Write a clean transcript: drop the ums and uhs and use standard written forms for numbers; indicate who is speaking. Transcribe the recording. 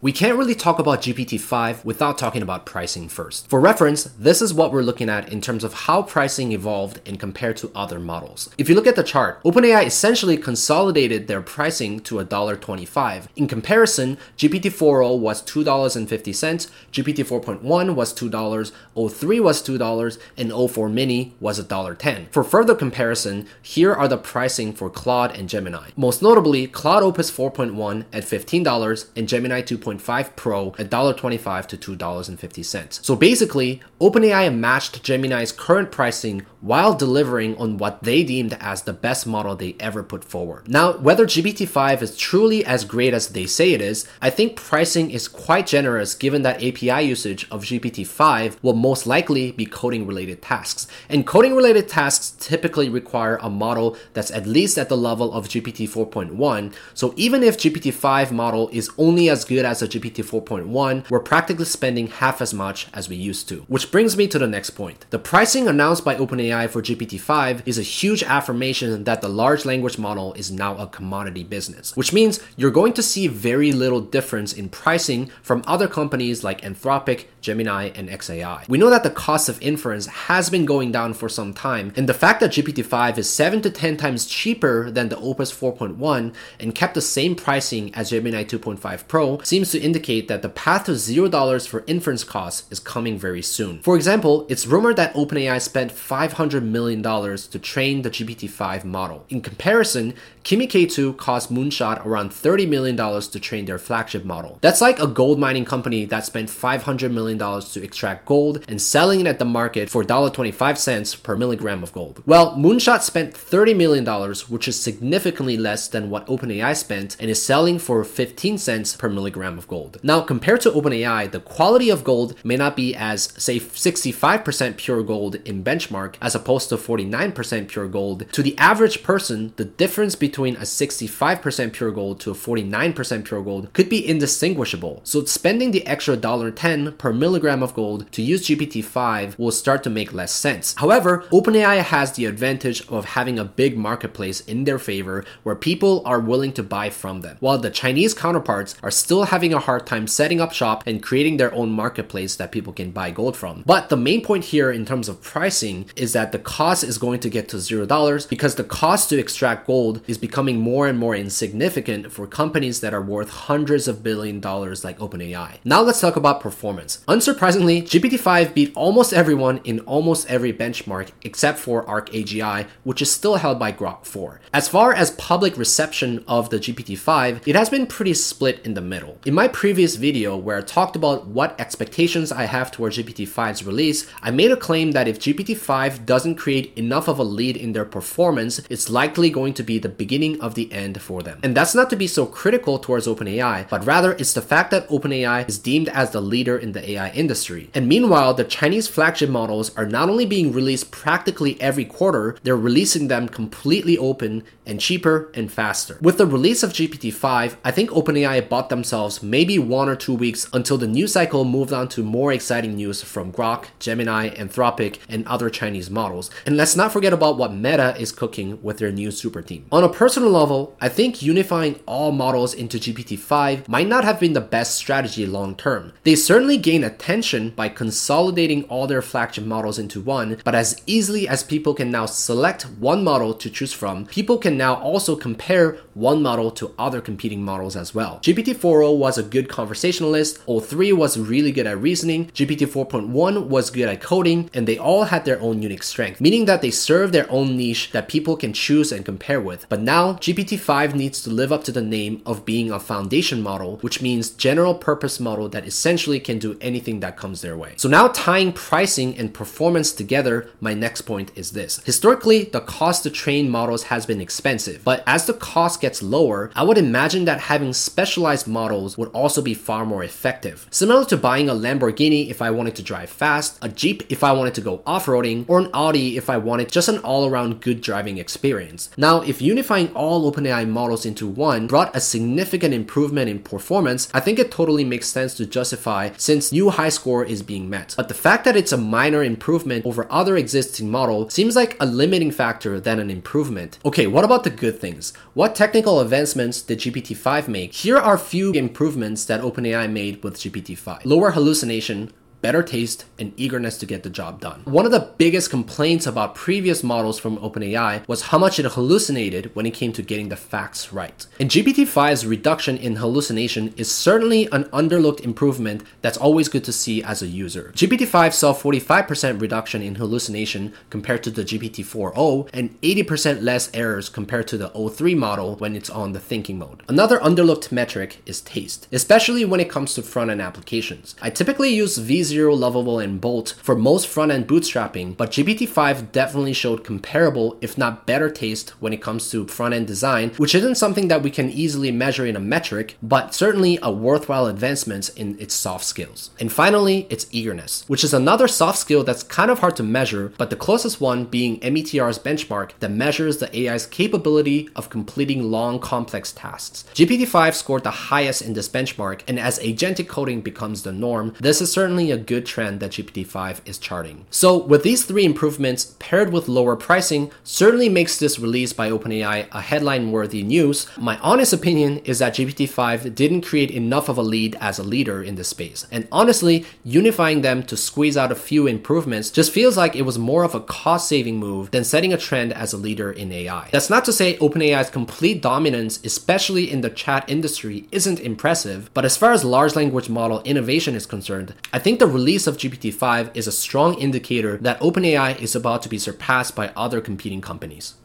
Speaker 1: We can't really talk about GPT-5 without talking about pricing first. For reference, this is what we're looking at in terms of how pricing evolved and compared to other models. If you look at the chart, OpenAI essentially consolidated their pricing to $1.25. In comparison, GPT-4o was $2.50, GPT 4.1 was $2, o3 was $2, and o4 mini was $1.10. For further comparison, here are the pricing for Claude and Gemini. Most notably, Claude Opus 4.1 at $15 and Gemini 2.5 Pro at $1.25 to $2.50. So basically, OpenAI matched Gemini's current pricing while delivering on what they deemed as the best model they ever put forward. Now, whether GPT-5 is truly as great as they say it is, I think pricing is quite generous given that API usage of GPT-5 will most likely be coding-related tasks. And coding-related tasks typically require a model that's at least at the level of GPT 4.1. So even if GPT-5 model is only as good as a GPT 4.1, we're practically spending half as much as we used to. Which brings me to the next point. The pricing announced by OpenAI for GPT-5 is a huge affirmation that the large language model is now a commodity business, which means you're going to see very little difference in pricing from other companies like Anthropic, Gemini, and xAI. We know that the cost of inference has been going down for some time, and the fact that GPT-5 is 7 to 10 times cheaper than the Opus 4.1 and kept the same pricing as Gemini 2.5 Pro seems to indicate that the path to $0 for inference costs is coming very soon. For example, it's rumored that OpenAI spent $500 million to train the GPT-5 model. In comparison, Kimi K2 cost Moonshot around $30 million to train their flagship model. That's like a gold mining company that spent $500 million to extract gold and selling it at the market for $1.25 per milligram of gold. Well, Moonshot spent $30 million, which is significantly less than what OpenAI spent and is selling for 15 cents per milligram of gold. Now, compared to OpenAI, the quality of gold may not be as, say, 65% pure gold in benchmark as opposed to 49% pure gold. To the average person, the difference between a 65% pure gold to a 49% pure gold could be indistinguishable. So spending the extra $1.10 per milligram of gold to use GPT-5 will start to make less sense. However, OpenAI has the advantage of having a big marketplace in their favor where people are willing to buy from them, while the Chinese counterparts are still having a hard time setting up shop and creating their own marketplace that people can buy gold from. But the main point here in terms of pricing is that the cost is going to get to $0 because the cost to extract gold is becoming more and more insignificant for companies that are worth hundreds of billion dollars like OpenAI. Now let's talk about performance. Unsurprisingly, GPT-5 beat almost everyone in almost every benchmark except for ArcAGI, which is still held by Grok 4. As far as public reception of the GPT-5, it has been pretty split in the middle. In my previous video where I talked about what expectations I have towards GPT-5's release, I made a claim that if GPT-5 doesn't create enough of a lead in their performance, it's likely going to be the beginning of the end for them. And that's not to be so critical towards OpenAI, but rather it's the fact that OpenAI is deemed as the leader in the AI industry. And meanwhile, the Chinese flagship models are not only being released practically every quarter, they're releasing them completely open and cheaper and faster. With the release of GPT-5, I think OpenAI bought themselves maybe 1 or 2 weeks until the news cycle moved on to more exciting news from Grok, Gemini, Anthropic, and other Chinese models. And let's not forget about what Meta is cooking with their new super team. On a personal level, I think unifying all models into GPT-5 might not have been the best strategy long term. They certainly gain attention by consolidating all their flagship models into one, but as easily as people can now select one model to choose from, people can now also compare one model to other competing models as well. GPT-4o was a good conversationalist, o3 was really good at reasoning, GPT 4.1 was good at coding, and they all had their own unique strength, meaning that they serve their own niche that people can choose and compare with. But now, GPT-5 needs to live up to the name of being a foundation model, which means general purpose model that essentially can do anything that comes their way. So now tying pricing and performance together, my next point is this. Historically, the cost to train models has been expensive, but as the cost gets lower, I would imagine that having specialized models would also be far more effective. Similar to buying a Lamborghini if I wanted to drive fast, a Jeep if I wanted to go off-roading, or an Audi if I wanted just an all-around good driving experience. Now, if unifying all OpenAI models into one brought a significant improvement in performance, I think it totally makes sense to justify since new high score is being met. But the fact that it's a minor improvement over other existing models seems like a limiting factor than an improvement. Okay, what about the good things? What technical advancements did GPT-5 make? Here are a few improvements that OpenAI made with GPT-5. Lower hallucination, better taste, and eagerness to get the job done. One of the biggest complaints about previous models from OpenAI was how much it hallucinated when it came to getting the facts right. And GPT-5's reduction in hallucination is certainly an underlooked improvement that's always good to see as a user. GPT-5 saw 45% reduction in hallucination compared to the GPT-4o and 80% less errors compared to the o3 model when it's on the thinking mode. Another underlooked metric is taste, especially when it comes to front-end applications. I typically use V0, Lovable, and Bolt for most front-end bootstrapping, but GPT-5 definitely showed comparable, if not better taste when it comes to front-end design, which isn't something that we can easily measure in a metric, but certainly a worthwhile advancement in its soft skills. And finally, its eagerness, which is another soft skill that's kind of hard to measure, but the closest one being METR's benchmark that measures the AI's capability of completing long, complex tasks. GPT-5 scored the highest in this benchmark, and as agentic coding becomes the norm, this is certainly a good trend that GPT-5 is charting. So with these three improvements paired with lower pricing certainly makes this release by OpenAI a headline-worthy news. My honest opinion is that GPT-5 didn't create enough of a lead as a leader in this space. And honestly, unifying them to squeeze out a few improvements just feels like it was more of a cost-saving move than setting a trend as a leader in AI. That's not to say OpenAI's complete dominance, especially in the chat industry, isn't impressive, but as far as large language model innovation is concerned, I think the release of GPT-5 is a strong indicator that OpenAI is about to be surpassed by other competing companies.